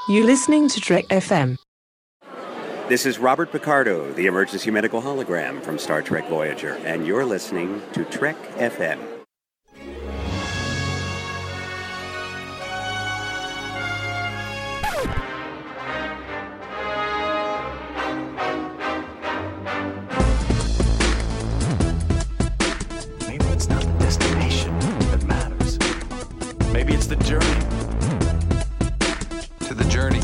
You're listening to Trek FM. This is Robert Picardo, the emergency medical hologram from Star Trek Voyager, and you're listening to Trek FM. Maybe it's not the destination that matters. Maybe it's the journey. To the journey.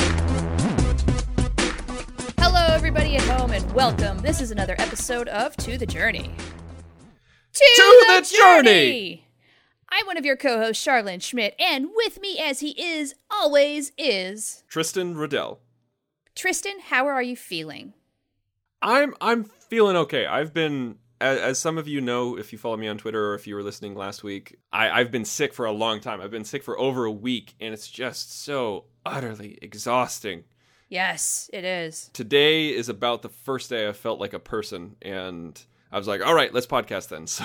Hello, everybody at home, and welcome. This is another episode of To the Journey. To the Journey! I'm one of your co-hosts, Charlene Schmidt, and with me, as he is, always is... Tristan Riddell. Tristan, how are you feeling? I'm feeling okay. I've been, as some of you know, if you follow me on Twitter or if you were listening last week, I've been sick for a long time. I've been sick for over a week, and it's just so utterly exhausting. Yes, it is. Today is about the first day I felt like a person, and I was like, all right, let's podcast then. So.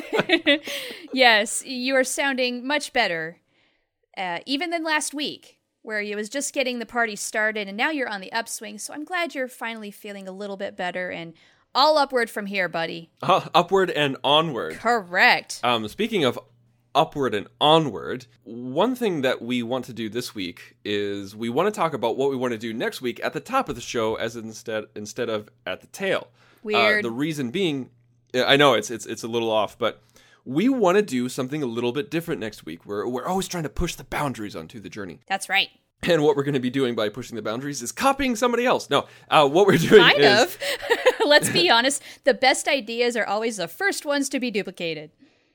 Yes, you are sounding much better, even than last week, where you was just getting the party started, and now you're on the upswing, so I'm glad you're finally feeling a little bit better, and all upward from here, buddy. Upward and onward. Correct. Speaking of upward and onward, one thing that we want to do this week is we want to talk about what we want to do next week at the top of the show as instead of at the tail. Weird. The reason being, I know it's a little off, but we want to do something a little bit different next week. We're always trying to push the boundaries onto the journey. That's right. And what we're going to be doing by pushing the boundaries is copying somebody else. No, what we're doing Kind of. Let's be honest. The best ideas are always the first ones to be duplicated.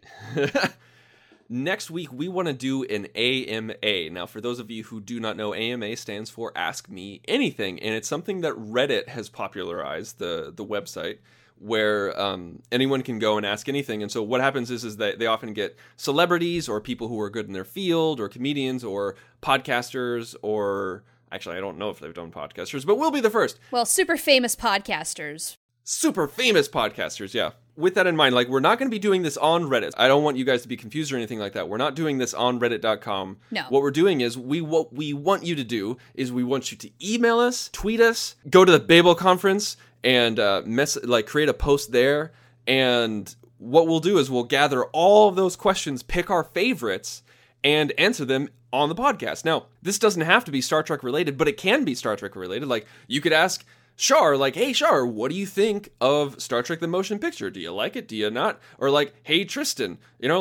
Next week, we want to do an AMA. Now, for those of you who do not know, AMA stands for Ask Me Anything, and it's something that Reddit has popularized, the website, where anyone can go and ask anything. And so what happens is that they often get celebrities or people who are good in their field or comedians or podcasters or... Actually, I don't know if they've done podcasters, but we'll be the first. Well, super famous podcasters. Super famous podcasters, yeah. With that in mind, we're not going to be doing this on Reddit. I don't want you guys to be confused or anything like that. We're not doing this on reddit.com. No. What we're doing is, what we want you to do is we want you to email us, tweet us, go to the Babel conference, and create a post there. And what we'll do is we'll gather all of those questions, pick our favorites, and answer them on the podcast. Now, this doesn't have to be Star Trek related, but it can be Star Trek related. You could ask Char, hey, Char, what do you think of Star Trek the Motion Picture? Do you like it? Do you not? Or hey, Tristan,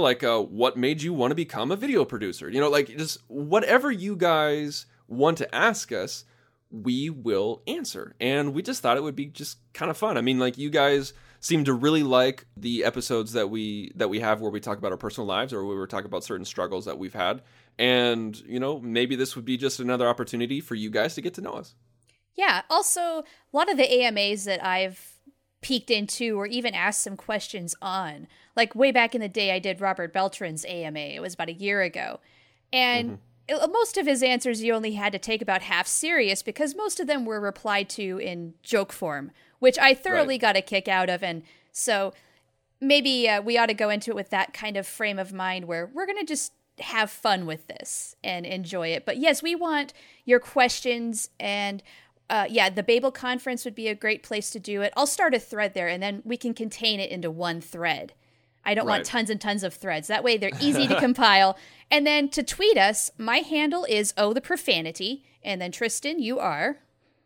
what made you want to become a video producer? Just whatever you guys want to ask us, we will answer. And we just thought it would be just kind of fun. I mean, you guys seem to really like the episodes that we have where we talk about our personal lives or where we talk about certain struggles that we've had. And, maybe this would be just another opportunity for you guys to get to know us. Yeah, also, a lot of the AMAs that I've peeked into or even asked some questions on, way back in the day, I did Robert Beltran's AMA. It was about a year ago. And most of his answers you only had to take about half serious because most of them were replied to in joke form, which I thoroughly got a kick out of. And so maybe we ought to go into it with that kind of frame of mind where we're going to just have fun with this and enjoy it. But yes, we want your questions and... the Babel conference would be a great place to do it. I'll start a thread there, and then we can contain it into one thread. I don't want tons and tons of threads. That way they're easy to compile. And then to tweet us, my handle is the profanity. And then Tristan, you are?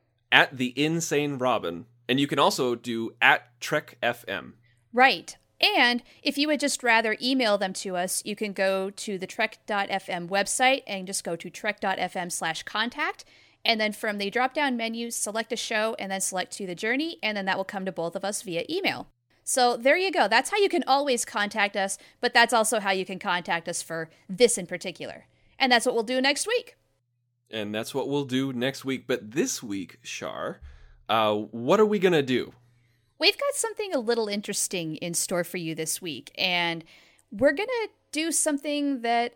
At the Insane Robin. And you can also do at Trek FM. Right. And if you would just rather email them to us, you can go to the Trek.fm website and just go to trek.fm/contact. And then from the drop-down menu, select a show and then select To the Journey, and then that will come to both of us via email. So there you go. That's how you can always contact us, but that's also how you can contact us for this in particular. And that's what we'll do next week. And that's what we'll do next week. But this week, Char, what are we going to do? We've got something a little interesting in store for you this week, and we're going to do something that...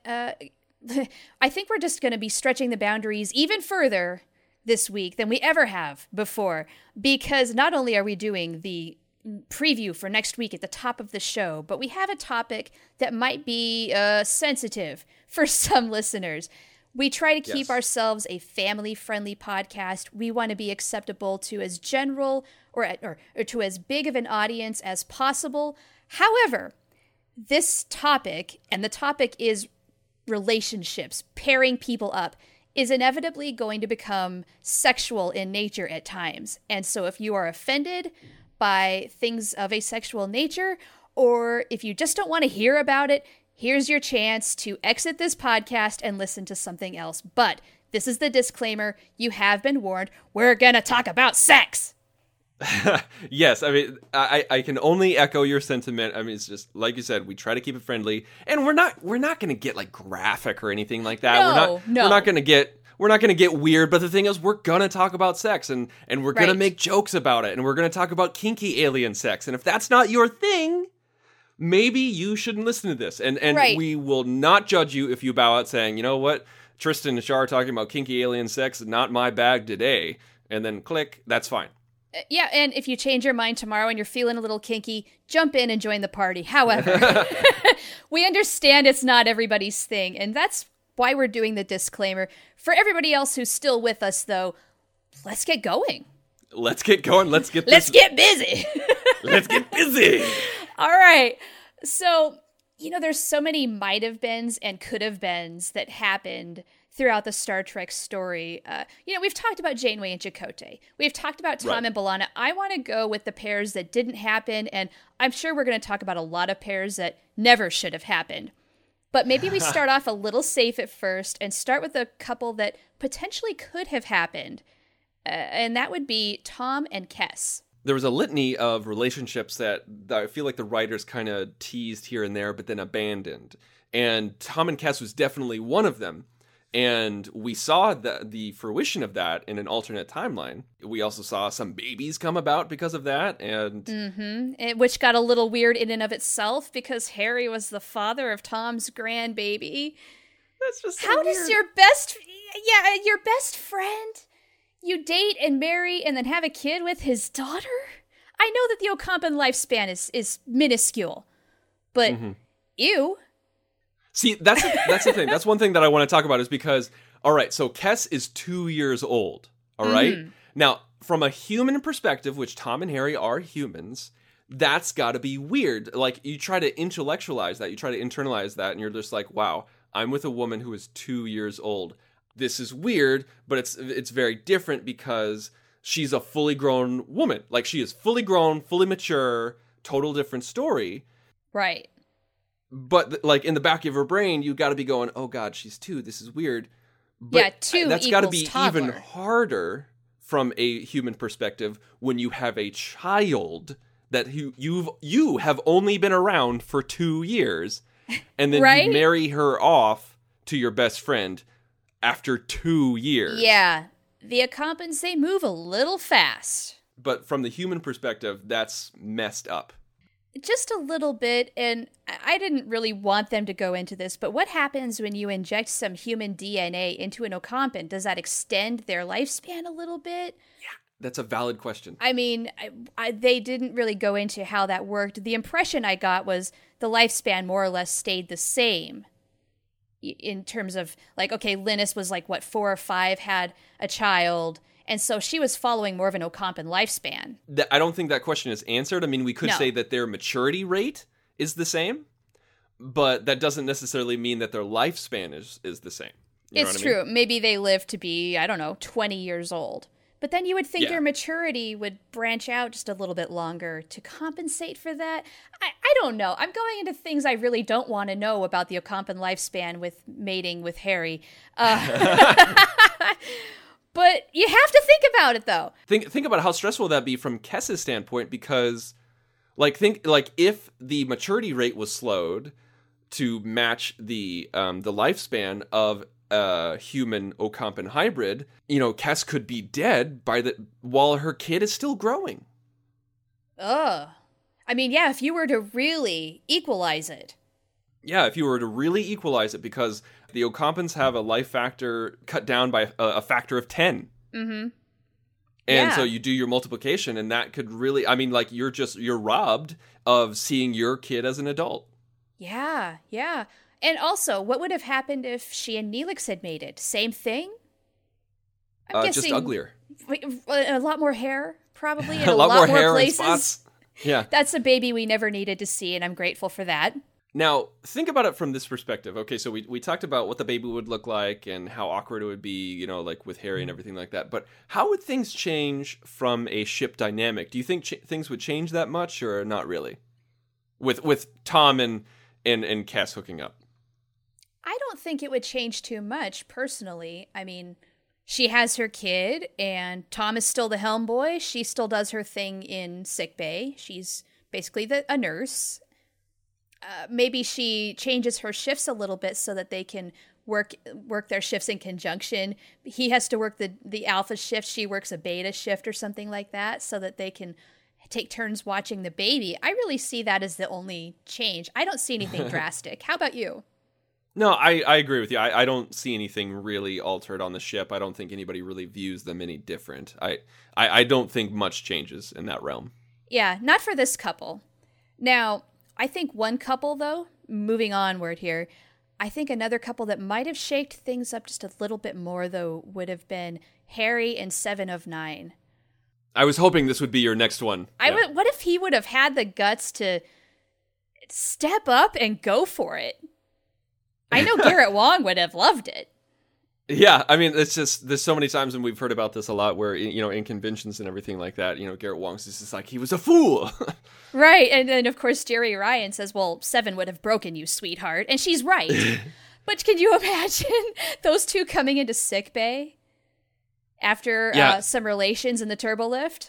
I think we're just going to be stretching the boundaries even further this week than we ever have before, because not only are we doing the preview for next week at the top of the show, but we have a topic that might be sensitive for some listeners. We try to keep Yes. ourselves a family-friendly podcast. We want to be acceptable to as general or to as big of an audience as possible. However, this topic, and the topic is relationships, pairing people up, is inevitably going to become sexual in nature at times. And so if you are offended by things of a sexual nature, or if you just don't want to hear about it, here's your chance to exit this podcast and listen to something else. But this is the disclaimer. You have been warned. We're going to talk about sex. Yes, I mean, I can only echo your sentiment. I mean, it's just like you said, we try to keep it friendly, and we're not going to get like graphic or anything like that. No. We're not going to get weird. But the thing is, we're gonna talk about sex, and we're gonna Right. make jokes about it, and we're gonna talk about kinky alien sex. And if that's not your thing, maybe you shouldn't listen to this. And Right. we will not judge you if you bow out saying, you know what, Tristan and Shar are talking about kinky alien sex, not my bag today. And then click, that's fine. Yeah, and if you change your mind tomorrow and you're feeling a little kinky, jump in and join the party. However, we understand it's not everybody's thing, and that's why we're doing the disclaimer. For everybody else who's still with us, though, let's get going. Let's get going. Let's get busy. Let's get busy. All right. So, there's so many might have beens and could have beens that happened throughout the Star Trek story. We've talked about Janeway and Chakotay. We've talked about Tom Right. and B'Elanna. I want to go with the pairs that didn't happen, and I'm sure we're going to talk about a lot of pairs that never should have happened. But maybe we start off a little safe at first and start with a couple that potentially could have happened, and that would be Tom and Kes. There was a litany of relationships that I feel like the writers kind of teased here and there, but then abandoned. And Tom and Kes was definitely one of them. And we saw the fruition of that in an alternate timeline. We also saw some babies come about because of that. And Which got a little weird in and of itself because Harry was the father of Tom's grandbaby. that's just so How weird. does your best friend, you date and marry and then have a kid with his daughter? I know that the Ocampan lifespan is minuscule, but ew. See, that's the thing. That's one thing that I want to talk about is because, all right, so Kes is 2 years old, all right? Now, from a human perspective, which Tom and Harry are humans, that's got to be weird. Like, you try to intellectualize that, you try to internalize that, and you're just like, wow, I'm with a woman who is 2 years old. This is weird, but it's very different because she's a fully grown woman. Like, she is fully grown, fully mature, total different story. Right. But like in the back of her brain, you got to be going, "Oh God, she's 2. This is weird." But Yeah, 2 that's got to equals be toddler. even harder from a human perspective when you have a child that you have only been around for 2 years, and then Right? you marry her off to your best friend after 2 years. Yeah. The Ocampans, they move a little fast. But from the human perspective, that's messed up. Just a little bit, and I didn't really want them to go into this, but what happens when you inject some human DNA into an Ocampan? Does that extend their lifespan a little bit? That's a valid question. I mean, they didn't really go into how that worked. The impression I got was the lifespan more or less stayed the same in terms of, like, okay, Linus was like, 4 or 5, had a child, and so she was following more of an Ocampan lifespan. I don't think that question is answered. I mean, we could No. say that their maturity rate is the same, but that doesn't necessarily mean that their lifespan is the same. You know It's what I mean? true. Maybe they live to be, 20 years old. But then you would think Yeah. their maturity would branch out just a little bit longer to compensate for that. I don't know. I'm going into things I really don't want to know about the Ocampan lifespan with mating with Harry. But you have to think about it, though. Think about how stressful that'd be from Kess's standpoint, because if the maturity rate was slowed to match the lifespan of a human Ocampan hybrid, Kess could be dead while her kid is still growing. Ugh. I mean, yeah, if you were to really equalize it. Yeah, if you were to really equalize it, because the Ocampans have a life factor cut down by a factor of 10. Mm-hmm. And Yeah. so you do your multiplication, and that could really, I mean, like, you're robbed of seeing your kid as an adult. Yeah, yeah. And also, what would have happened if she and Neelix had made it? Same thing? I'm Just uglier. A lot more hair, probably, in A lot more hair places. and spots. Yeah. That's a baby we never needed to see, and I'm grateful for that. Now, think about it from this perspective. Okay, so we talked about what the baby would look like and how awkward it would be, you know, like with Harry and everything like that. But how would things change from a ship dynamic? Do you think things would change that much, or not really? With Tom and Cass hooking up? I don't think it would change too much, personally. I mean, she has her kid, and Tom is still the helm boy. She still does her thing in sickbay. She's basically a nurse. Maybe she changes her shifts a little bit so that they can work their shifts in conjunction. He has to work the alpha shift. She works a beta shift or something like that so that they can take turns watching the baby. I really see that as the only change. I don't see anything drastic. How about you? No, I agree with you. I don't see anything really altered on the ship. I don't think anybody really views them any different. I don't think much changes in that realm. Yeah, not for this couple. Now, I think one couple, though, moving onward here, I think another couple that might have shaked things up just a little bit more, though, would have been Harry and Seven of Nine. I was hoping this would be your next one. What if he would have had the guts to step up and go for it? I know Garrett Wang would have loved it. Yeah, I mean, it's just, there's so many times, and we've heard about this a lot, where, you know, in conventions and everything like that, you know, Garrett Wang's just like, he was a fool. Right, and then, of course, Jerry Ryan says, well, Seven would have broken you, sweetheart, and she's right. But can you imagine those two coming into sickbay after some relations in the turbo lift?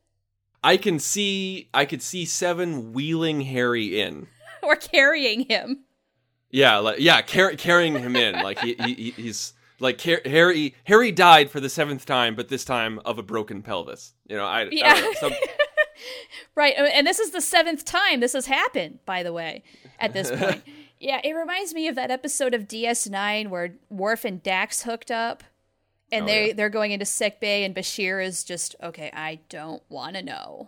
I could see Seven wheeling Harry in. Or carrying him. Yeah, carrying him in. Like, he's... Like, Harry died for the 7th time, but this time of a broken pelvis. You know, I don't know. Right, and this is the 7th time this has happened, by the way, at this point. Yeah, it reminds me of that episode of DS9 where Worf and Dax hooked up, and they're going into sickbay, and Bashir is just, okay, I don't want to know.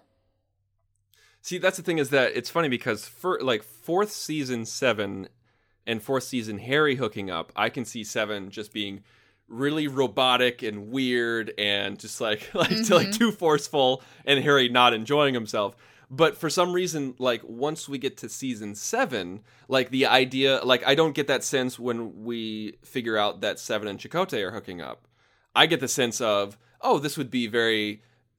See, that's the thing, is that it's funny because for, like, 4th season 7... and 4th season Harry hooking up, I can see Seven just being really robotic and weird and just like too forceful, and Harry not enjoying himself. But for some reason, like, once we get to season 7, like, the idea, like, I don't get that sense when we figure out that Seven and Chakotay are hooking up. I get the sense of, oh, this would be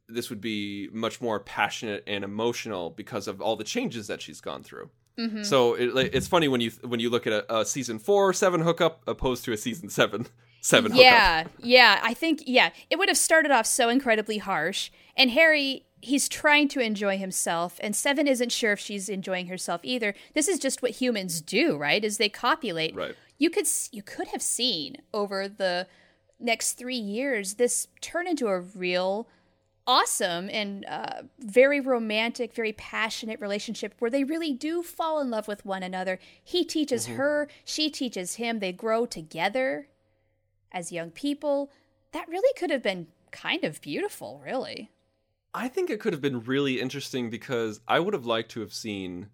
much more passionate and emotional because of all the changes that she's gone through. Mm-hmm. So it's funny when you look at a season 4 Seven hookup opposed to a season 7 hookup. Yeah. I think it would have started off so incredibly harsh, and Harry, he's trying to enjoy himself, and Seven isn't sure if she's enjoying herself either. This is just what humans do, right? Is they copulate. Right. You could have seen over the next 3 years this turn into a real awesome and very romantic, very passionate relationship where they really do fall in love with one another. He teaches her, she teaches him, they grow together as young people. That really could have been kind of beautiful, really. I think it could have been really interesting because I would have liked to have seen,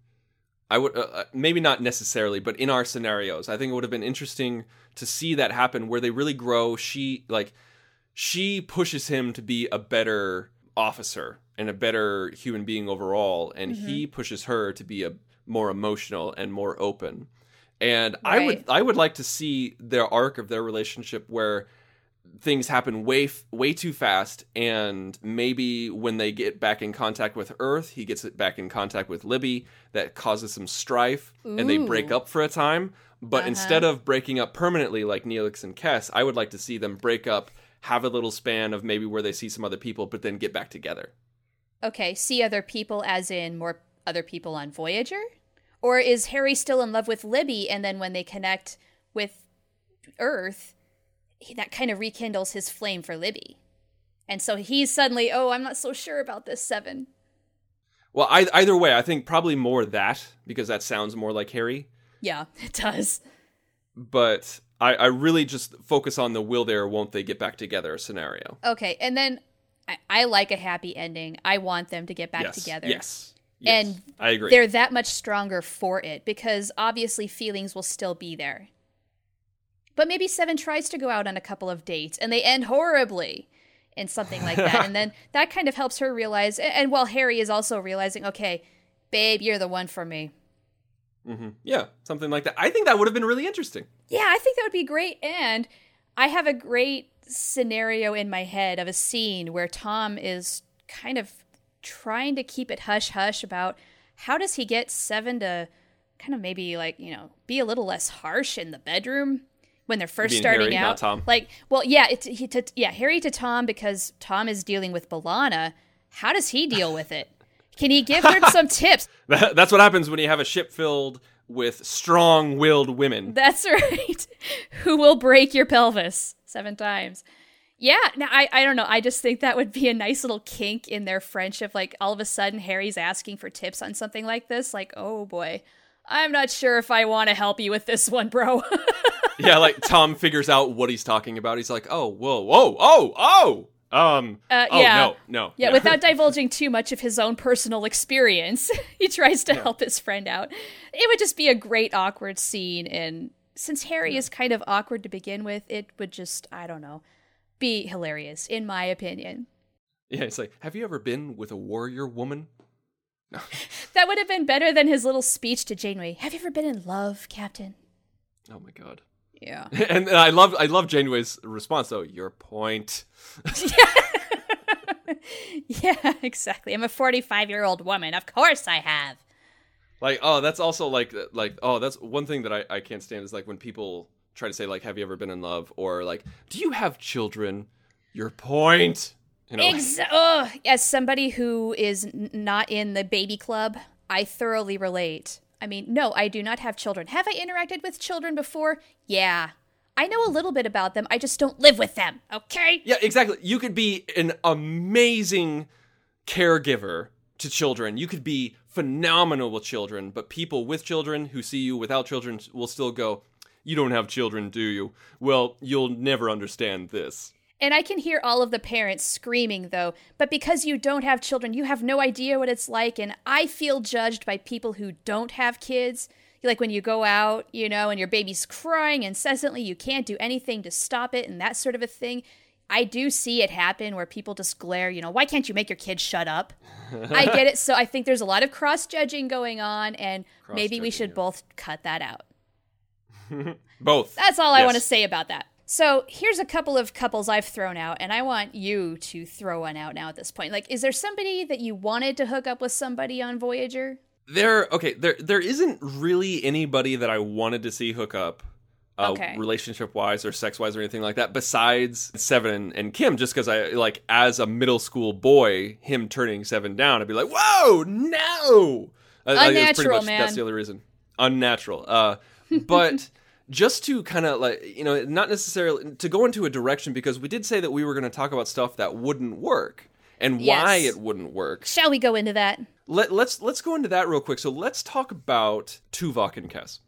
maybe not necessarily, but in our scenarios, I think it would have been interesting to see that happen where they really grow. She pushes him to be a better officer and a better human being overall, and he pushes her to be a more emotional and more open. And right. I would like to see their arc of their relationship where things happen way too fast, and maybe when they get back in contact with Earth, he gets it back in contact with Libby. That causes some strife, and they break up for a time. But instead of breaking up permanently like Neelix and Kes, I would like to see them break up, have a little span of maybe where they see some other people, but then get back together. Okay, see other people as in more other people on Voyager? Or is Harry still in love with Libby, and then when they connect with Earth, that kind of rekindles his flame for Libby? And so he's suddenly, I'm not so sure about this, Seven. Well, either way, I think probably more that, because that sounds more like Harry. Yeah, it does. But I really just focus on the will they or won't they get back together scenario. Okay, and then I like a happy ending. I want them to get back together. Yes. Yes, and I agree. they're that much stronger for it because obviously feelings will still be there. But maybe Seven tries to go out on a couple of dates and they end horribly and something like that. And then that kind of helps her realize, and while Harry is also realizing, okay, babe, you're the one for me. Mm-hmm. Yeah, something like that. I think that would have been really interesting. Yeah, I think that would be great. And I have a great scenario in my head of a scene where Tom is kind of trying to keep it hush-hush about how does he get Seven to kind of maybe like, you know, be a little less harsh in the bedroom when they're first starting Harry, out. not Tom. Like, well, yeah, Harry to Tom because Tom is dealing with B'Elanna. How does he deal with it? Can he give her some tips? That's what happens when you have a ship filled with strong-willed women. That's right. Who will break your pelvis 7 times. Yeah, now I don't know. I just think that would be a nice little kink in their friendship. Like, all of a sudden, Harry's asking for tips on something like this. Like, oh boy, I'm not sure if I want to help you with this one, bro. Yeah, like Tom figures out what he's talking about. He's like, oh, whoa. Yeah. No. Yeah, without divulging too much of his own personal experience, he tries to help his friend out. It would just be a great awkward scene. And since Harry is kind of awkward to begin with, it would just, I don't know, be hilarious, in my opinion. Yeah, it's like, have you ever been with a warrior woman? No. That would have been better than his little speech to Janeway. Have you ever been in love, Captain? Oh my god. Yeah. And I love Janeway's response though. Your point. Yeah, exactly. I'm a 45-year-old woman. Of course I have. Like, oh, that's also like, oh, that's one thing that I can't stand is like when people try to say like, have you ever been in love? Or like, do you have children? Your point. You know, as somebody who is not in the baby club, I thoroughly relate. I mean, no, I do not have children. Have I interacted with children before? Yeah. I know a little bit about them. I just don't live with them, okay? Yeah, exactly. You could be an amazing caregiver to children. You could be phenomenal with children, but people with children who see you without children will still go, you don't have children, do you? Well, you'll never understand this. And I can hear all of the parents screaming, though, but because you don't have children, you have no idea what it's like, and I feel judged by people who don't have kids. Like when you go out, you know, and your baby's crying incessantly, you can't do anything to stop it and that sort of a thing. I do see it happen where people just glare, you know, why can't you make your kids shut up? I get it. So I think there's a lot of cross-judging going on, and maybe we should both cut that out. Both. That's all I want to say about that. So here's a couple of couples I've thrown out, and I want you to throw one out now at this point. Like, is there somebody that you wanted to hook up with somebody on Voyager? There isn't really anybody that I wanted to see hook up, relationship-wise or sex-wise or anything like that, besides Seven and Kim, just because I, like, as a middle school boy, him turning Seven down, I'd be like, whoa, no! Unnatural, man. That's the only reason. Unnatural. But just to kind of, like, you know, not necessarily to go into a direction, because we did say that we were going to talk about stuff that wouldn't work and why it wouldn't work. Shall we go into that? Let's go into that real quick. So let's talk about Tuvok and Kes.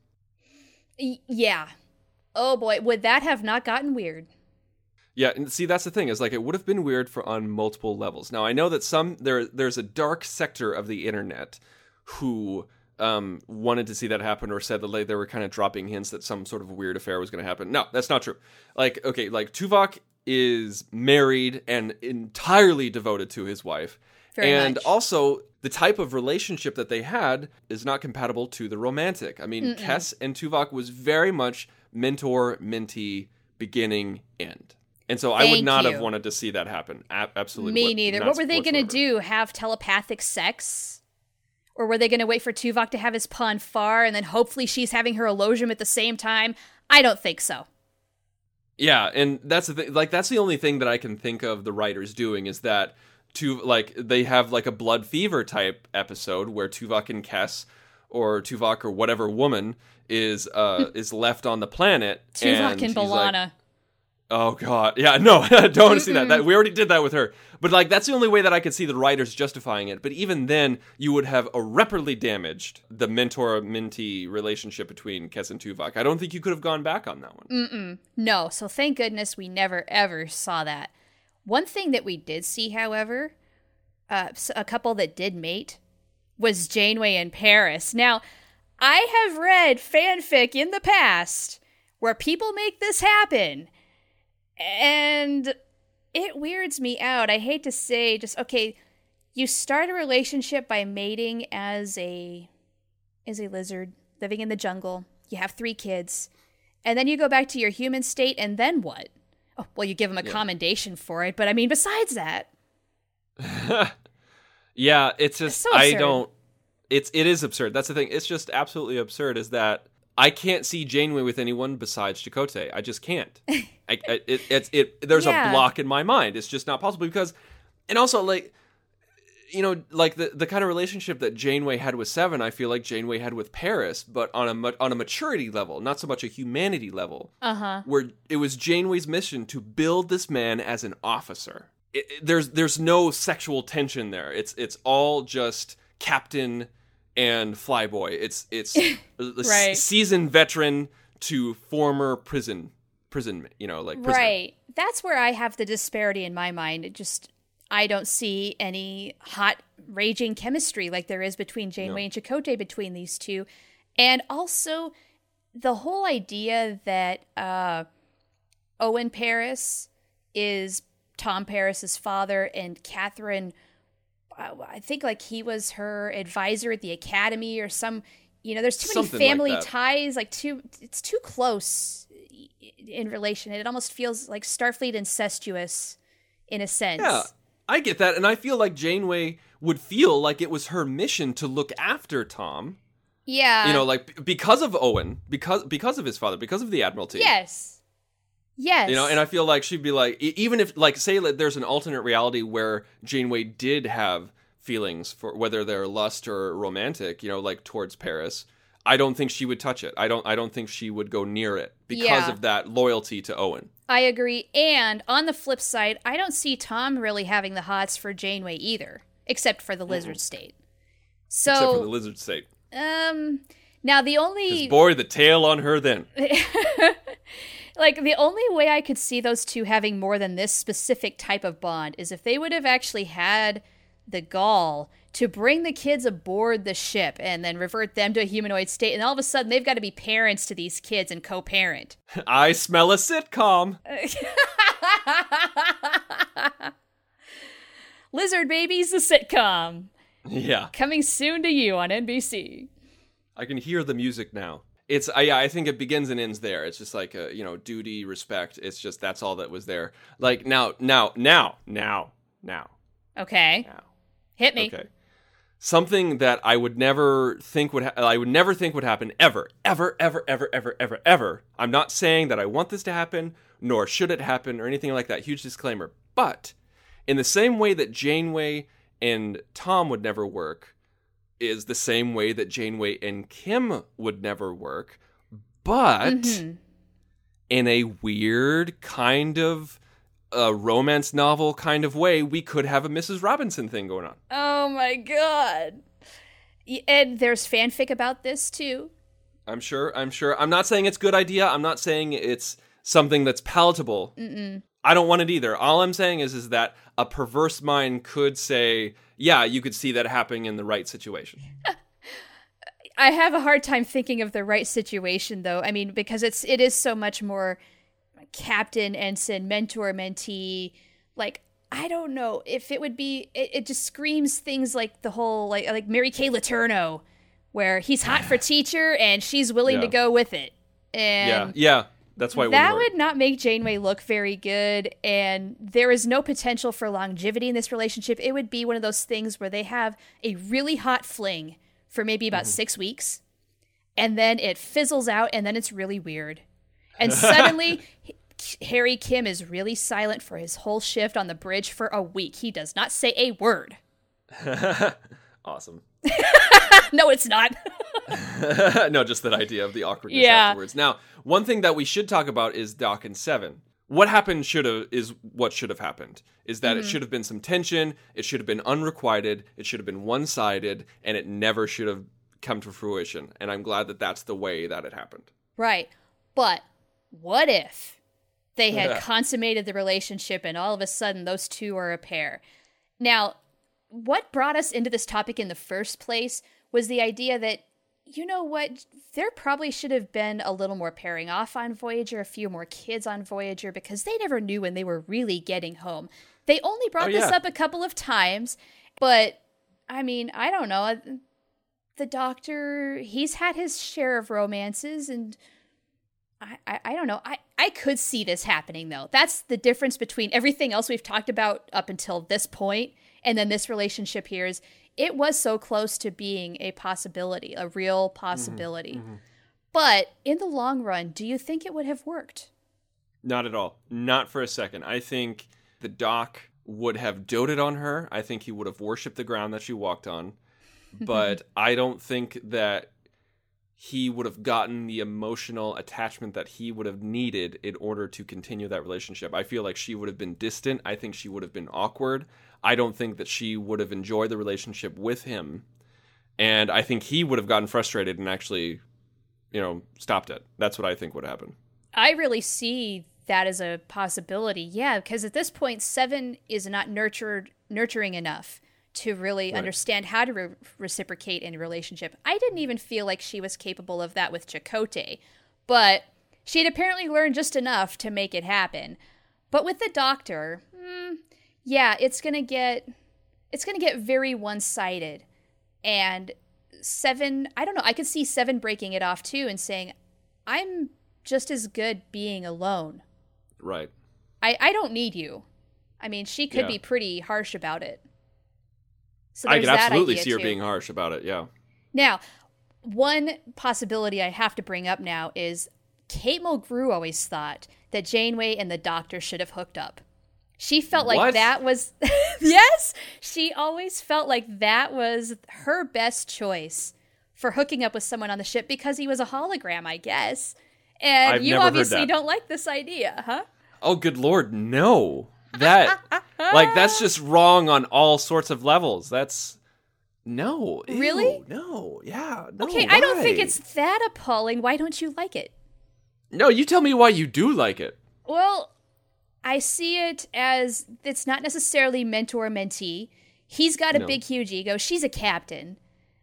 Yeah. Oh boy, would that have not gotten weird? Yeah, and see, that's the thing, is like it would have been weird on multiple levels. Now, I know that there's a dark sector of the internet who wanted to see that happen, or said that they were kind of dropping hints that some sort of weird affair was going to happen. No, that's not true. Like, okay, like Tuvok is married and entirely devoted to his wife. Very much. Also, the type of relationship that they had is not compatible to the romantic. I mean, Kes and Tuvok was very much mentor-mentee, beginning, end. And so I would not have wanted to see that happen. Absolutely. Me neither. What were they going to do? Have telepathic sex? Or were they going to wait for Tuvok to have his pawn far, and then hopefully she's having her illusion at the same time? I don't think so. Yeah, and that's the thing. Like, that's the only thing that I can think of the writers doing, is that they have like a blood fever type episode where Tuvok and Kes, or Tuvok or whatever woman is left on the planet. Tuvok and B'Elanna. Like, oh god, yeah, no, I don't want to see that. We already did that with her. But like, that's the only way that I could see the writers justifying it. But even then, you would have irreparably damaged the mentor-mentee relationship between Kes and Tuvok. I don't think you could have gone back on that one. No, so thank goodness we never ever saw that. One thing that we did see, however, a couple that did mate was Janeway and Paris. Now, I have read fanfic in the past where people make this happen, and it weirds me out. I hate to say, just, okay, you start a relationship by mating as a lizard living in the jungle. You have 3 kids, and then you go back to your human state, and then what? Oh, well, you give them a commendation for it, but I mean, besides that. Yeah, it's just, so absurd. It is absurd. That's the thing. It's just absolutely absurd, is that I can't see Janeway with anyone besides Chakotay. I just can't. There's a block in my mind. It's just not possible because, and also, like, you know, like the kind of relationship that Janeway had with Seven, I feel like Janeway had with Paris, but on a maturity level, not so much a humanity level. Where it was Janeway's mission to build this man as an officer. There's no sexual tension there. It's all just captain and flyboy. It's right. Seasoned veteran to former prison, you know, like prisoner. Right. That's where I have the disparity in my mind. I don't see any hot, raging chemistry like there is between Janeway and Chakotay between these two. And also, the whole idea that Owen Paris is Tom Paris's father, and Catherine, I think like he was her advisor at the academy or some, you know, there's too many family ties, it's too close in relation. It almost feels like Starfleet incestuous in a sense. Yeah, I get that. And I feel like Janeway would feel like it was her mission to look after Tom. Yeah. You know, like because of Owen, because of his father, because of the Admiralty. Yes. You know, and I feel like she'd be like, even if, like, say that there's an alternate reality where Janeway did have feelings for whether they're lust or romantic, you know, like towards Paris, I don't think she would touch it. I don't think she would go near it because of that loyalty to Owen. I agree. And on the flip side, I don't see Tom really having the hots for Janeway either, except for the lizard state. So, except for the lizard state. Now the only... 'Cause boy, the tail on her then. Like, the only way I could see those two having more than this specific type of bond is if they would have actually had the gall to bring the kids aboard the ship and then revert them to a humanoid state, and all of a sudden they've got to be parents to these kids and co-parent. I smell a sitcom. Lizard Babies, the sitcom. Yeah. Coming soon to you on NBC. I can hear the music now. I think it begins and ends there. It's just like, you know, duty, respect. It's just, that's all that was there. Like, now. Okay. Now. Hit me. Okay. Something that I would never think would happen ever. I'm not saying that I want this to happen, nor should it happen, or anything like that. Huge disclaimer. But in the same way that Janeway and Tom would never work, is the same way that Janeway and Kim would never work, but in a weird kind of romance novel kind of way, we could have a Mrs. Robinson thing going on. Oh my god. And there's fanfic about this too. I'm sure. I'm not saying it's a good idea. I'm not saying it's something that's palatable. I don't want it either. All I'm saying is that a perverse mind could say, yeah, you could see that happening in the right situation. I have a hard time thinking of the right situation, though. I mean, because it is so much more captain, ensign, mentor, mentee. Like, I don't know if it would be. It just screams things like the whole like Mary Kay Letourneau, where he's hot for teacher and she's willing to go with it. And yeah. That's why that would not make Janeway look very good, and there is no potential for longevity in this relationship. It would be one of those things where they have a really hot fling for maybe about 6 weeks, and then it fizzles out, and then it's really weird. And suddenly, Harry Kim is really silent for his whole shift on the bridge for a week. He does not say a word. Awesome. No, it's not. No, just that idea of the awkwardness afterwards. Now, one thing that we should talk about is Doc and Seven. What happened is what should have happened. Is that it should have been some tension, it should have been unrequited, it should have been one-sided, and it never should have come to fruition. And I'm glad that that's the way that it happened. Right. But what if they had consummated the relationship and all of a sudden those two are a pair? Now, what brought us into this topic in the first place was the idea that, you know what, there probably should have been a little more pairing off on Voyager, a few more kids on Voyager, because they never knew when they were really getting home. They only brought this up a couple of times, but, I mean, I don't know. The Doctor, he's had his share of romances, and I don't know. I could see this happening, though. That's the difference between everything else we've talked about up until this point, and then this relationship here is, it was so close to being a possibility, a real possibility. Mm-hmm. But in the long run, do you think it would have worked? Not at all. Not for a second. I think the Doc would have doted on her. I think he would have worshipped the ground that she walked on. But I don't think that he would have gotten the emotional attachment that he would have needed in order to continue that relationship. I feel like she would have been distant. I think she would have been awkward. I don't think that she would have enjoyed the relationship with him. And I think he would have gotten frustrated and actually, stopped it. That's what I think would happen. I really see that as a possibility. Yeah, because at this point, Seven is not nurturing enough to really understand how to reciprocate in a relationship. I didn't even feel like she was capable of that with Chakotay, but she had apparently learned just enough to make it happen. But with the Doctor, yeah, it's gonna get very one-sided. And Seven, I don't know, I could see Seven breaking it off too and saying, I'm just as good being alone. Right. I don't need you. I mean, she could be pretty harsh about it. So I could absolutely see her being harsh about it, yeah. Now, one possibility I have to bring up now is Kate Mulgrew always thought that Janeway and the Doctor should have hooked up. She felt like that was... Yes! She always felt like that was her best choice for hooking up with someone on the ship because he was a hologram, I guess. And you obviously don't like this idea, huh? Oh, good Lord, no. That's just wrong on all sorts of levels. That's... No. Ew, really? No. Yeah. No, okay, why? I don't think it's that appalling. Why don't you like it? No, you tell me why you do like it. Well, I see it as it's not necessarily mentor-mentee. He's got a big, huge ego. She's a captain.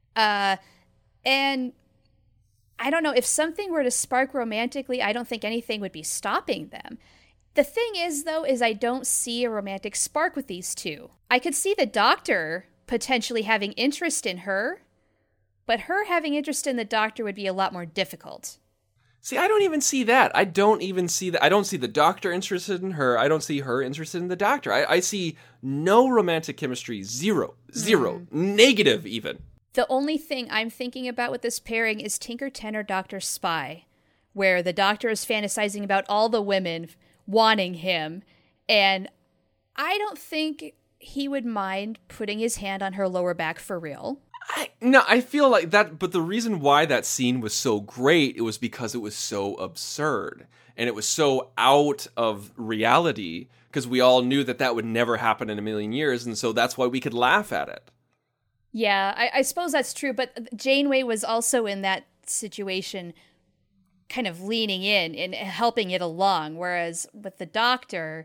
And I don't know, if something were to spark romantically, I don't think anything would be stopping them. The thing is, though, is I don't see a romantic spark with these two. I could see the Doctor potentially having interest in her, but her having interest in the Doctor would be a lot more difficult. See, I don't even see that. I don't see the Doctor interested in her. I don't see her interested in the Doctor. I see no romantic chemistry. Zero. Negative, even. The only thing I'm thinking about with this pairing is Tinker Tenor Dr. Spy, where the Doctor is fantasizing about all the women wanting him, and I don't think he would mind putting his hand on her lower back for real. I feel like that, but the reason why that scene was so great, it was because it was so absurd, and it was so out of reality, because we all knew that would never happen in a million years, and so that's why we could laugh at it. Yeah, I suppose that's true, but Janeway was also in that situation kind of leaning in and helping it along, whereas with the Doctor,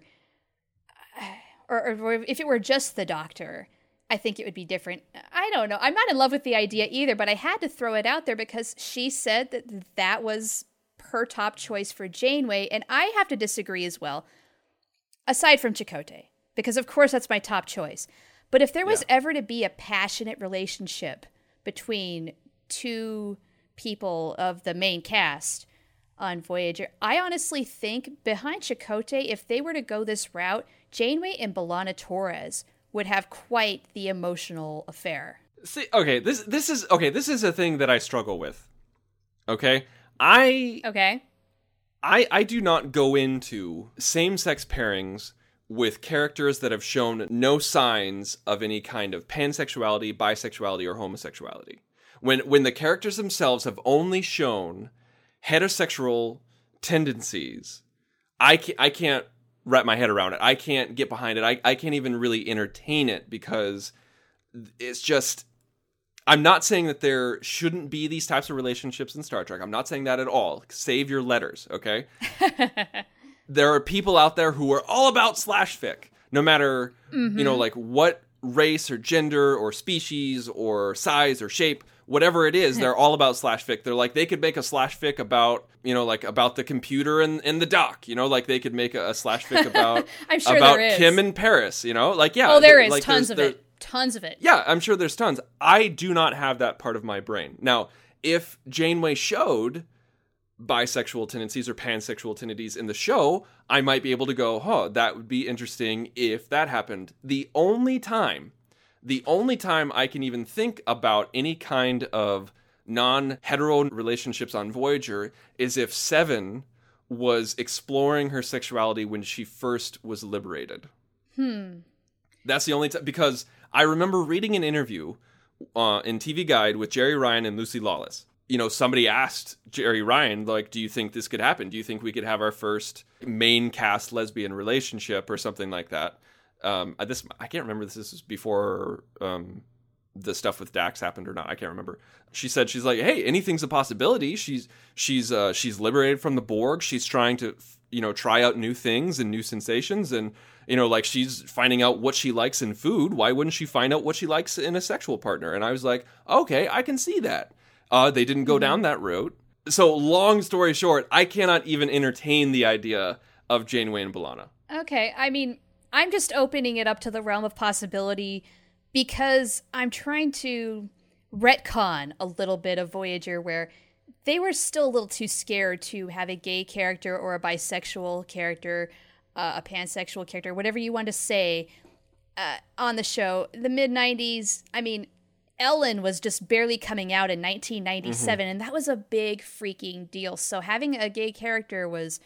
or if it were just the Doctor, I think it would be different. I don't know. I'm not in love with the idea either, but I had to throw it out there because she said that was her top choice for Janeway, and I have to disagree as well, aside from Chakotay, because of course that's my top choice. But if there was ever to be a passionate relationship between two people of the main cast on Voyager, I honestly think behind Chakotay, if they were to go this route, Janeway and B'Elanna Torres would have quite the emotional affair. See, okay, this is a thing that I struggle with. Okay? I do not go into same-sex pairings with characters that have shown no signs of any kind of pansexuality, bisexuality, or homosexuality. When the characters themselves have only shown heterosexual tendencies, I can't wrap my head around it. I can't get behind it. I can't even really entertain it because it's just... I'm not saying that there shouldn't be these types of relationships in Star Trek. I'm not saying that at all. Save your letters, okay? There are people out there who are all about /fic, no matter, like what race or gender or species or size or shape, whatever it is, they're all about slash fic. They're like, they could make a slash fic about, like about the computer and the dock, like they could make a slash fic about, I'm sure about there is. Kim in Paris, like, yeah. Oh, there is like, tons of it. Tons of it. Yeah, I'm sure there's tons. I do not have that part of my brain. Now, if Janeway showed bisexual tendencies or pansexual tendencies in the show, I might be able to go, that would be interesting if that happened. The only time I can even think about any kind of non-hetero relationships on Voyager is if Seven was exploring her sexuality when she first was liberated. That's the only time, because I remember reading an interview in TV Guide with Jerry Ryan and Lucy Lawless. Somebody asked Jerry Ryan, like, do you think this could happen? Do you think we could have our first main cast lesbian relationship or something like that? I can't remember if this was before the stuff with Dax happened or not. I can't remember. She's like, hey, anything's a possibility. She's liberated from the Borg. She's trying to, try out new things and new sensations. And, like she's finding out what she likes in food. Why wouldn't she find out what she likes in a sexual partner? And I was like, okay, I can see that. They didn't go down that route. So long story short, I cannot even entertain the idea of Janeway and B'Elanna. Okay, I mean, I'm just opening it up to the realm of possibility because I'm trying to retcon a little bit of Voyager where they were still a little too scared to have a gay character or a bisexual character, a pansexual character, whatever you want to say, on the show. The mid-90s, I mean, Ellen was just barely coming out in 1997, and that was a big freaking deal. So having a gay character was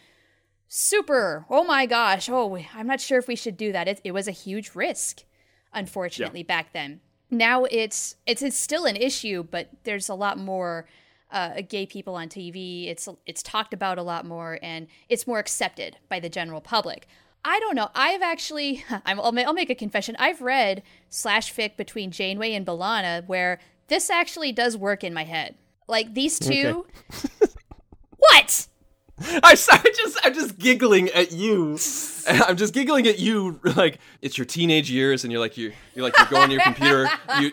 super, oh my gosh, I'm not sure if we should do that. It was a huge risk, unfortunately, back then. Now it's still an issue, but there's a lot more gay people on TV. It's talked about a lot more, and it's more accepted by the general public. I don't know. I've actually, I'll make a confession. I've read slash fic between Janeway and B'Elanna where this actually does work in my head. Like these two. Okay. What? I'm just giggling at you. I'm just giggling at you. Like it's your teenage years, and you're going on your computer. You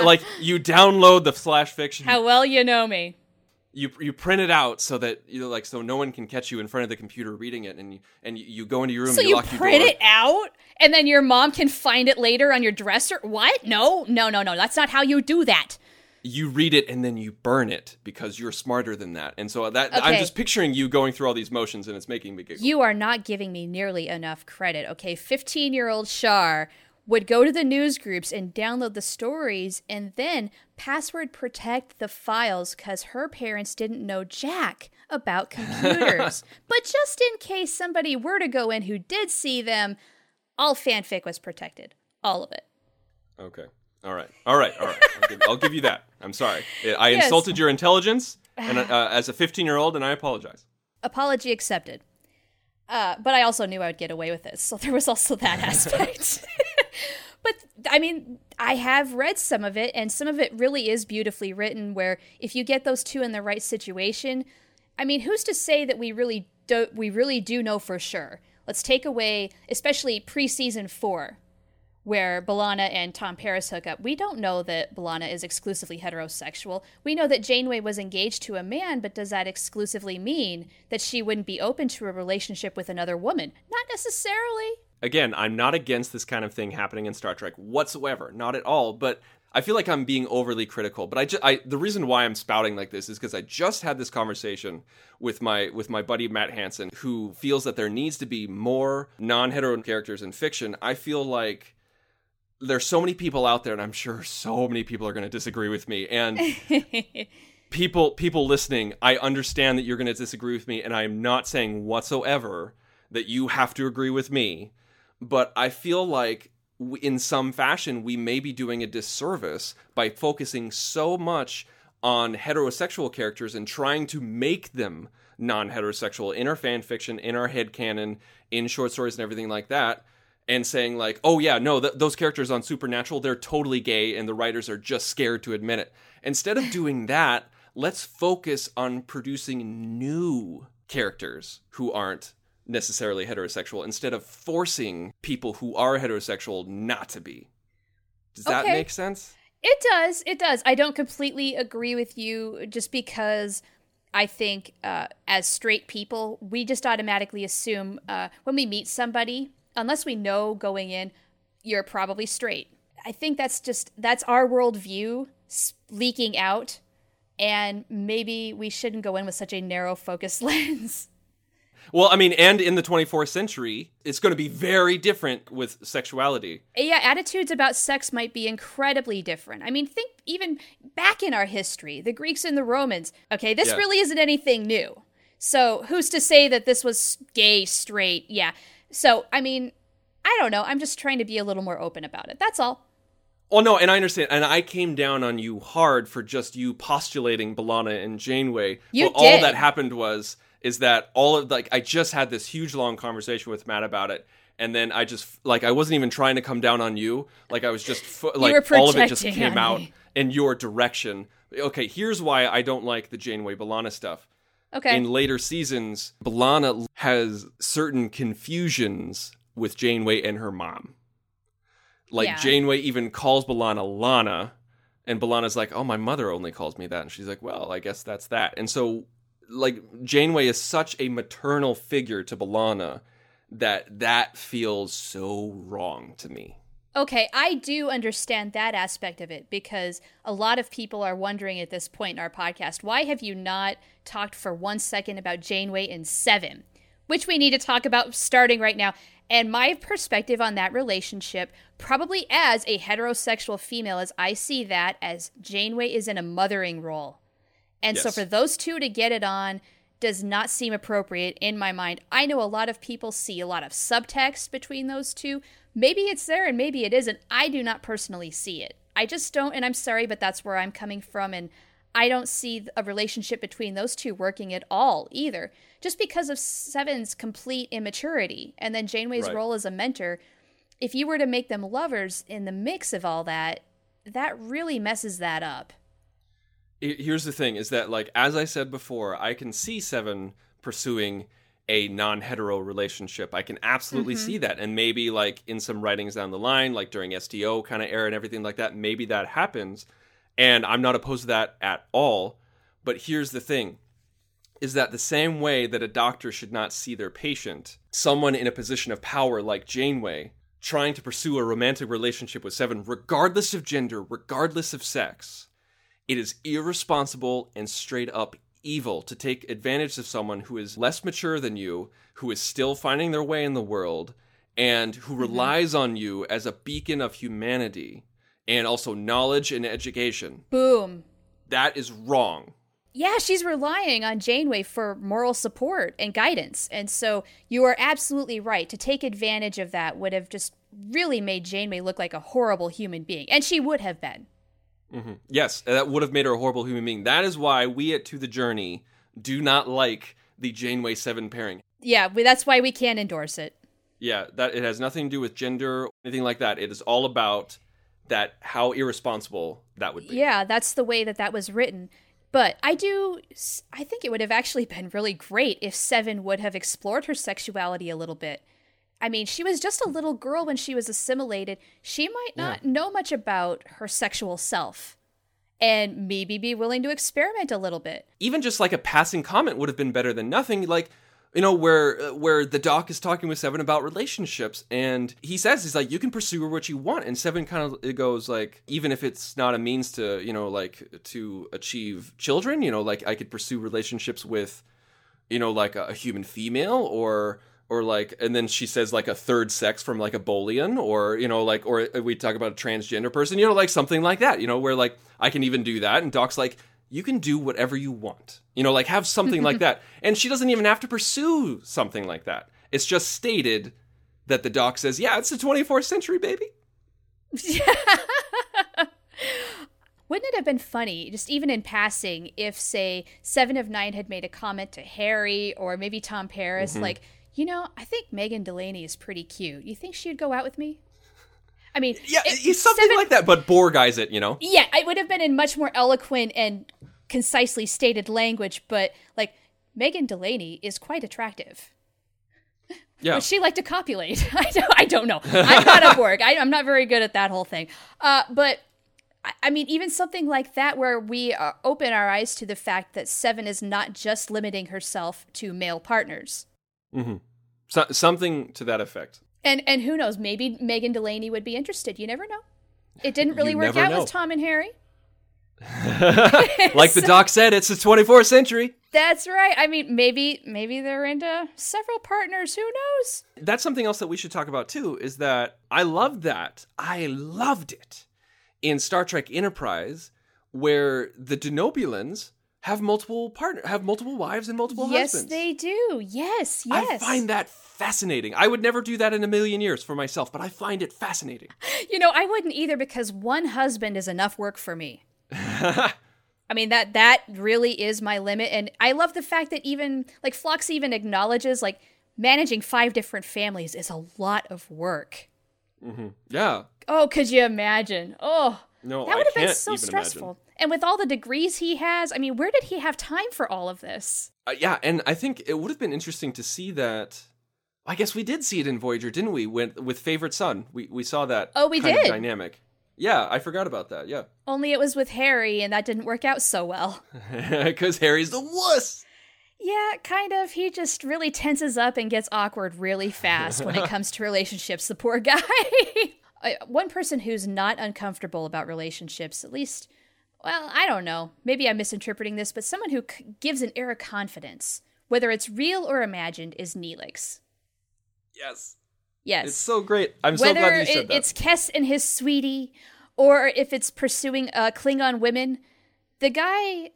download the slash fiction. How well you know me. You print it out so that so no one can catch you in front of the computer reading it, and you go into your room. So and you lock your door. print it out, and then your mom can find it later on your dresser. What? No. That's not how you do that. You read it and then you burn it because you're smarter than that. And so that okay. I'm just picturing you going through all these motions, and it's making me giggle. You are not giving me nearly enough credit. Okay, 15-year-old Shar would go to the news groups and download the stories and then password protect the files because her parents didn't know jack about computers. But just in case somebody were to go in who did see them, all fanfic was protected. All of it. Okay. All right. I'll give you that. I'm sorry. I insulted your intelligence and as a 15-year-old, and I apologize. Apology accepted. But I also knew I would get away with this, so there was also that aspect. But, I mean, I have read some of it, and some of it really is beautifully written, where if you get those two in the right situation, I mean, who's to say that we really do know for sure? Let's take away, especially pre-season 4, where B'Elanna and Tom Paris hook up. We don't know that B'Elanna is exclusively heterosexual. We know that Janeway was engaged to a man, but does that exclusively mean that she wouldn't be open to a relationship with another woman? Not necessarily. Again, I'm not against this kind of thing happening in Star Trek whatsoever. Not at all. But I feel like I'm being overly critical. But the reason why I'm spouting like this is because I just had this conversation with my buddy Matt Hansen, who feels that there needs to be more non-hetero characters in fiction. I feel like there's so many people out there, and I'm sure so many people are going to disagree with me. And people listening, I understand that you're going to disagree with me, and I'm not saying whatsoever that you have to agree with me. But I feel like in some fashion, we may be doing a disservice by focusing so much on heterosexual characters and trying to make them non-heterosexual in our fan fiction, in our headcanon, in short stories and everything like that. And saying like, oh yeah, no, those characters on Supernatural, they're totally gay and the writers are just scared to admit it. Instead of doing that, let's focus on producing new characters who aren't necessarily heterosexual instead of forcing people who are heterosexual not to be. Does that Okay. make sense? It does. It does. I don't completely agree with you just because I think as straight people, we just automatically assume when we meet somebody, unless we know going in, you're probably straight. I think that's our worldview leaking out, and maybe we shouldn't go in with such a narrow focus lens. Well, I mean, and in the 24th century, it's going to be very different with sexuality. Yeah, attitudes about sex might be incredibly different. I mean, think even back in our history, the Greeks and the Romans. Okay, this really isn't anything new. So who's to say that this was gay, straight? Yeah. So, I mean, I don't know. I'm just trying to be a little more open about it. That's all. Well, no, and I understand. And I came down on you hard for just you postulating B'Elanna and Janeway. You did. All that happened is that I just had this huge long conversation with Matt about it, and then I just I wasn't even trying to come down on you. Like I was just all of it just came out in your direction. Okay, here's why I don't like the Janeway B'Elanna stuff. Okay. In later seasons, B'Elanna has certain confusions with Janeway and her mom. Janeway even calls B'Elanna Lana, and B'Elanna's like, "Oh, my mother only calls me that," and she's like, "Well, I guess that's that." And so Janeway is such a maternal figure to B'Elanna that feels so wrong to me. Okay, I do understand that aspect of it because a lot of people are wondering at this point in our podcast, why have you not talked for 1 second about Janeway in 7, which we need to talk about starting right now. And my perspective on that relationship, probably as a heterosexual female, as I see that as Janeway is in a mothering role. And so for those two to get it on does not seem appropriate in my mind. I know a lot of people see a lot of subtext between those two. Maybe it's there and maybe it isn't. I do not personally see it. I just don't, and I'm sorry, but that's where I'm coming from. And I don't see a relationship between those two working at all either. Just because of 7's complete immaturity and then Janeway's role as a mentor, if you were to make them lovers in the mix of all that, that really messes that up. Here's the thing, is that, as I said before, I can see 7 pursuing a non-hetero relationship. I can absolutely see that. And maybe, in some writings down the line, during STO kind of era and everything like that, maybe that happens. And I'm not opposed to that at all. But here's the thing, is that the same way that a doctor should not see their patient, someone in a position of power like Janeway, trying to pursue a romantic relationship with 7, regardless of gender, regardless of sex, it is irresponsible and straight up evil to take advantage of someone who is less mature than you, who is still finding their way in the world, and who relies on you as a beacon of humanity and also knowledge and education. Boom. That is wrong. Yeah, she's relying on Janeway for moral support and guidance. And so you are absolutely right. To take advantage of that would have just really made Janeway look like a horrible human being. And she would have been. Mm-hmm. Yes, that would have made her a horrible human being. That is why we at To The Journey do not like the Janeway 7 pairing. Yeah, that's why we can't endorse it. Yeah, that it has nothing to do with gender or anything like that. It is all about that, how irresponsible that would be. Yeah, that's the way that was written. But I think it would have actually been really great if 7 would have explored her sexuality a little bit. I mean, she was just a little girl when she was assimilated. She might not know much about her sexual self and maybe be willing to experiment a little bit. Even just a passing comment would have been better than nothing. Where the doc is talking with 7 about relationships, and he says, he's like, you can pursue what you want. And 7 kind of goes even if it's not a means to, to achieve children, I could pursue relationships with, a human female or and then she says a third sex from a Bolian or we talk about a transgender person, something like that, where I can even do that. And Doc's like, you can do whatever you want, have something like that. And she doesn't even have to pursue something like that. It's just stated that the doc says, yeah, it's the 24th century, baby. Wouldn't it have been funny, just even in passing, if, say, 7 of 9 had made a comment to Harry or maybe Tom Paris, I think Megan Delaney is pretty cute. You think she'd go out with me? I mean, yeah, something like that, but Borg-eyes it, Yeah, it would have been in much more eloquent and concisely stated language, but Megan Delaney is quite attractive. Yeah. Would she like to copulate? I don't know. I'm not a Borg. I'm not very good at that whole thing. But I mean, even something like that where we open our eyes to the fact that Seven is not just limiting herself to male partners. Mm-hmm. So, something to that effect. And who knows? Maybe Megan Delaney would be interested. You never know. It didn't really work never out know. with Tom and Harry. Like the doc said, it's the 24th century. That's right. I mean, maybe they're into several partners. Who knows? That's something else that we should talk about too, is that I loved that. I loved it in Star Trek Enterprise, where the Denobulans have multiple wives and multiple husbands. Yes, they do. Yes. I find that fascinating. I would never do that in a million years for myself, but I find it fascinating. You know, I wouldn't either, because one husband is enough work for me. I mean, that really is my limit. And I love the fact that even, like, Phlox even acknowledges, like, managing 5 different families is a lot of work. Mm-hmm. Yeah. Oh, could you imagine? Oh, no, that would have been can't so even stressful. imagine. And with all the degrees he has, I mean, where did he have time for all of this? Yeah, and I think it would have been interesting to see that. I guess we did see it in Voyager, didn't we? With Favorite Son, we saw that. Oh, we kind did. of dynamic. Yeah, I forgot about that. Yeah, Only it was with Harry, and that didn't work out so well. because Harry's the wuss. Yeah, kind of. He just really tenses up and gets awkward really fast when it comes to relationships, the poor guy. One person who's not uncomfortable about relationships, at least, well, I don't know. Maybe I'm misinterpreting this, but someone who gives an air of confidence, whether it's real or imagined, is Neelix. Yes. Yes. It's so great. I'm so Whether glad you said that. it's Kes and his sweetie, or if it's pursuing Klingon women, the guy,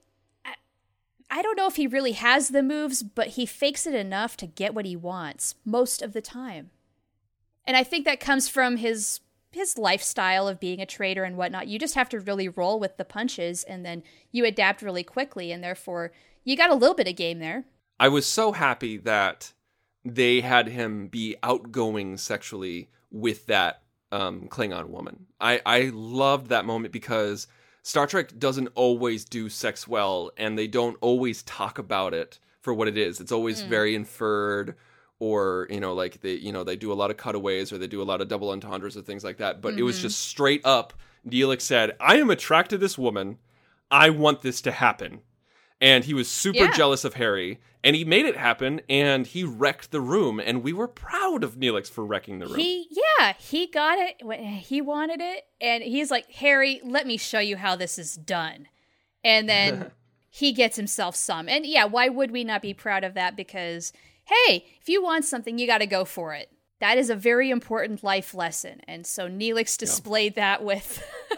I don't know if he really has the moves, but he fakes it enough to get what he wants most of the time. And I think that comes from his lifestyle of being a trader and whatnot. You just have to really roll with the punches, and then you adapt really quickly, and therefore you got a little bit of game there. I was so happy that they had him be outgoing sexually with that Klingon woman. I loved that moment because Star Trek doesn't always do sex well, and they don't always talk about it for what it is. It's always very inferred, or, like they do a lot of cutaways, or they do a lot of double entendres or things like that. But it was just straight up, Neelix said, I am attracted to this woman. I want this to happen. And he was super jealous of Harry, and he made it happen, and he wrecked the room, and we were proud of Neelix for wrecking the room. He got it when he wanted it, and he's like, Harry, let me show you how this is done. And then he gets himself some. And yeah, why would we not be proud of that? Because, hey, if you want something, you got to go for it. That is a very important life lesson. And so Neelix displayed that with,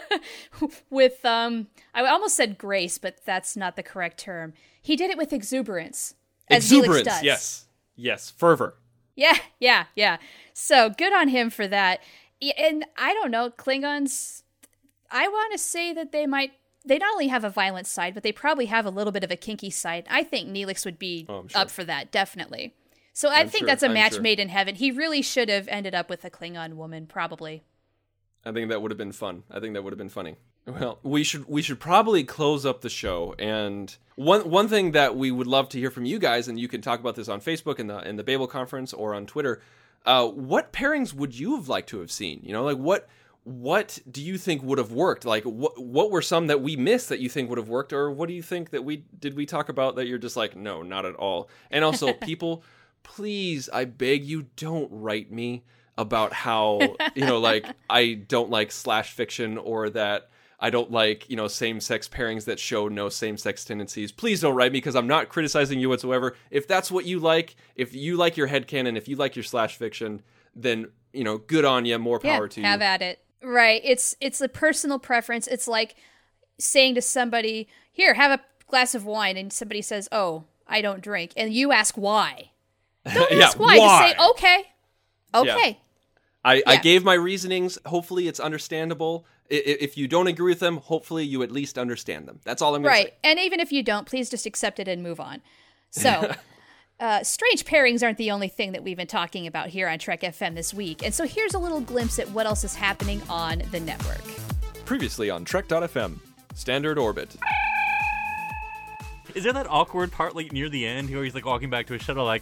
I almost said grace, but that's not the correct term. He did it with exuberance. As Neelix does. Yes, fervor. Yeah. So good on him for that. And I don't know, Klingons, I want to say that they not only have a violent side, but they probably have a little bit of a kinky side. I think Neelix would be up for that, definitely. So I think that's a match made in heaven. He really should have ended up with a Klingon woman, probably. I think that would have been fun. I think that would have been funny. Well, we should probably close up the show. And one thing that we would love to hear from you guys, and you can talk about this on Facebook in the Babel conference or on Twitter. What pairings would you have liked to have seen? Like what do you think would have worked? Like what were some that we missed that you think would have worked, or what do you think that we talk about that you're just like, no, not at all? And also, people, please, I beg you, don't write me about how like I don't like slash fiction, or that I don't like, same-sex pairings that show no same-sex tendencies. Please don't write me, because I'm not criticizing you whatsoever. If that's what you like, if you like your headcanon, if you like your slash fiction, then, good on you, more power to you. Have at it. Right. It's a personal preference. It's like saying to somebody, here, have a glass of wine, and somebody says, oh, I don't drink. And you ask why. Don't ask why. Just say, okay. Yeah. I gave my reasonings. Hopefully it's understandable. If you don't agree with them, hopefully you at least understand them. That's all I'm going to say. Right. And even if you don't, please just accept it and move on. So, strange pairings aren't the only thing that we've been talking about here on Trek FM this week. And so here's a little glimpse at what else is happening on the network. Previously on Trek.fm, Standard Orbit. Is there that awkward part like near the end where he's like walking back to his shuttle like,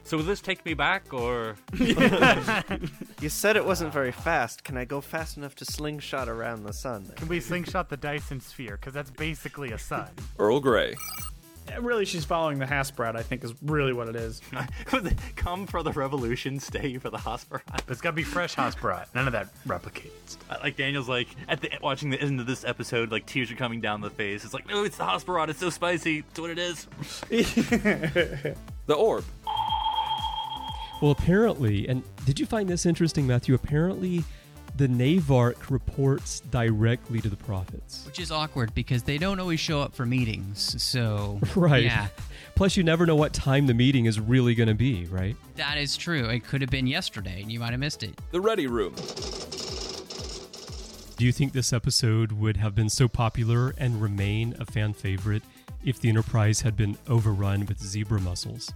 So will this take me back, or...? You said it wasn't very fast. Can I go fast enough to slingshot around the sun? Can we slingshot the Dyson sphere? Because that's basically a sun. Earl Grey. Really, she's following the Hasbrat, I think, is really what it is. Come for the revolution, stay for the Hasbrat. But it's got to be fresh Hasbrat. None of that replicates. Like Daniel's like, watching the end of this episode, like tears are coming down the face. It's like, no, it's the Hasbrat. It's so spicy. It's what it is. The Orb. Well, apparently, and did you find this interesting, Matthew? Apparently, the Navarch reports directly to the prophets. Which is awkward because they don't always show up for meetings, so... Right. Yeah. Plus, you never know what time the meeting is really going to be, right? That is true. It could have been yesterday, and you might have missed it. The Ready Room. Do you think this episode would have been so popular and remain a fan favorite if the Enterprise had been overrun with zebra mussels?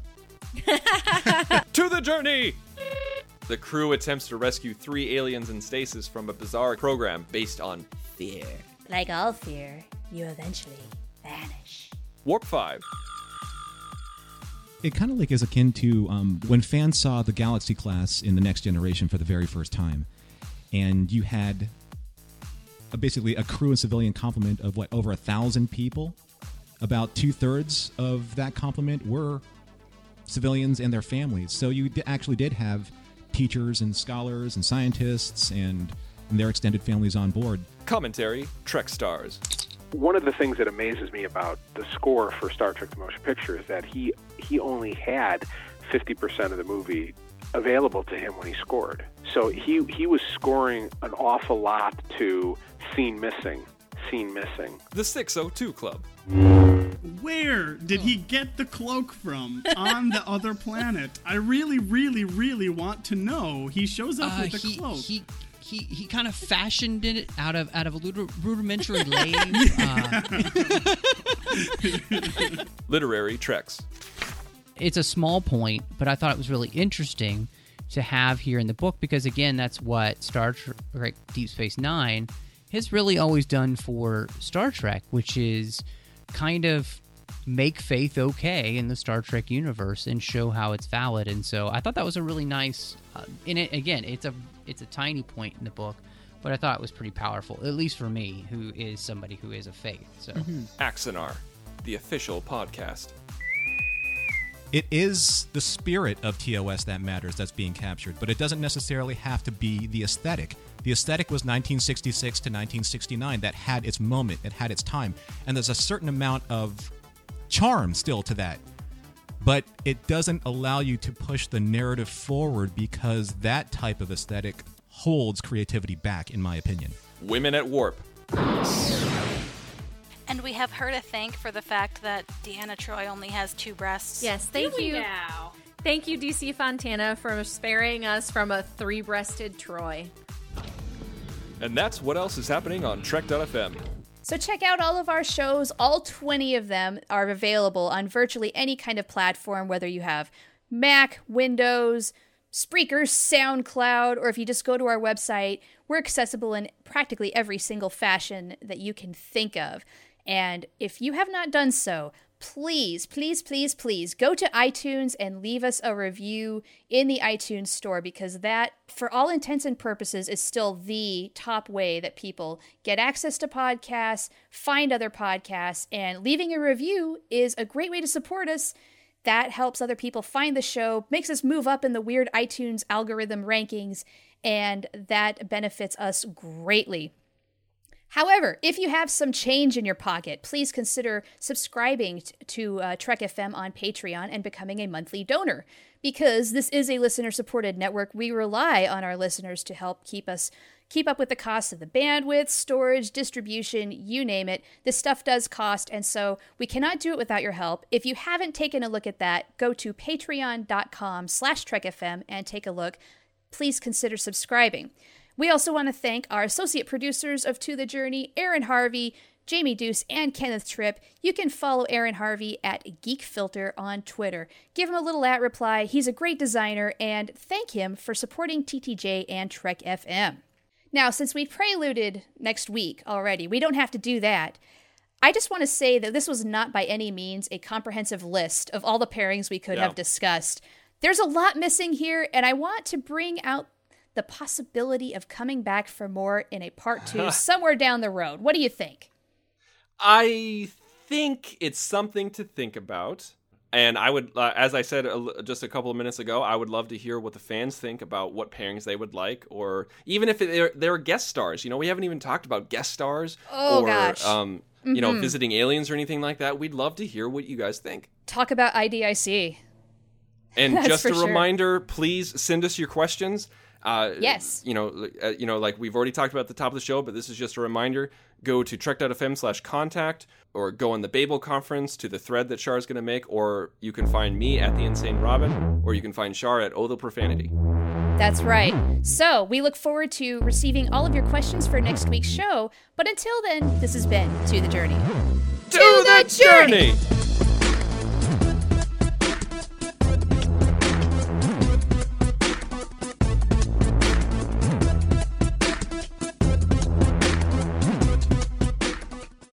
To the journey! The crew attempts to rescue 3 aliens in stasis from a bizarre program based on fear. Like all fear, you eventually vanish. Warp 5. It kind of like is akin to when fans saw the Galaxy class in the Next Generation for the very first time, and you had basically a crew and civilian complement of over 1,000 people. About 2/3 of that complement were civilians and their families. So you actually did have teachers and scholars and scientists and their extended families on board. Commentary, Trek Stars. One of the things that amazes me about the score for Star Trek The Motion Picture is that he only had 50% of the movie available to him when he scored. So he was scoring an awful lot to scene missing. The 602 Club. Where did he get the cloak from on the other planet? I really, really, really want to know. He shows up with the cloak. He kind of fashioned it out of a rudimentary lathe. Literary Treks. It's a small point, but I thought it was really interesting to have here in the book because, again, that's what Star Trek Deep Space Nine has really always done for Star Trek, which is kind of make faith okay in the Star Trek universe and show how it's valid. And so I thought that was a really nice in it. Again, it's a tiny point in the book, but I thought it was pretty powerful, at least for me, who is somebody who is of faith. So Axanar, the official podcast. It is the spirit of TOS that matters that's being captured, but it doesn't necessarily have to be the aesthetic. The aesthetic was 1966 to 1969. That had its moment. It had its time. And there's a certain amount of charm still to that. But it doesn't allow you to push the narrative forward because that type of aesthetic holds creativity back, in my opinion. Women at Warp. And we have her to thank for the fact that Deanna Troi only has 2 breasts. Yes, thank you. Now. Thank you, DC Fontana, for sparing us from a 3-breasted Troi. And that's what else is happening on Trek.fm. So check out all of our shows. All 20 of them are available on virtually any kind of platform, whether you have Mac, Windows, Spreaker, SoundCloud, or if you just go to our website, we're accessible in practically every single fashion that you can think of. And if you have not done so, please, please, please, please go to iTunes and leave us a review in the iTunes store, because that, for all intents and purposes, is still the top way that people get access to podcasts, find other podcasts, and leaving a review is a great way to support us. That helps other people find the show, makes us move up in the weird iTunes algorithm rankings, and that benefits us greatly. However, if you have some change in your pocket, please consider subscribing to Trek FM on Patreon and becoming a monthly donor. Because this is a listener-supported network, we rely on our listeners to help keep up with the cost of the bandwidth, storage, distribution, you name it. This stuff does cost, and so we cannot do it without your help. If you haven't taken a look at that, go to patreon.com/TrekFM and take a look. Please consider subscribing. We also want to thank our associate producers of To the Journey, Aaron Harvey, Jamie Deuce, and Kenneth Tripp. You can follow Aaron Harvey at GeekFilter on Twitter. Give him a little @reply. He's a great designer, and thank him for supporting TTJ and Trek FM. Now, since we preluded next week already, we don't have to do that. I just want to say that this was not by any means a comprehensive list of all the pairings we could have discussed. there's a lot missing here, and I want to bring out the possibility of coming back for more in a part 2 somewhere down the road. What do you think? I think it's something to think about. And I would, as I said just a couple of minutes ago, I would love to hear what the fans think about what pairings they would like, or even if they're guest stars. You know, we haven't even talked about guest stars gosh. You know, visiting aliens or anything like that. We'd love to hear what you guys think. Talk about IDIC. And That's just a for sure. reminder, please send us your questions. Yes. You know, like we've already talked about at the top of the show, but this is just a reminder. Go to trek.fm/contact, or go on the Babel conference to the thread that Shar is going to make, or you can find me at The Insane Robin, or you can find Shar at Oh the Profanity. That's right. So we look forward to receiving all of your questions for next week's show. But until then, this has been To the Journey. To the Journey!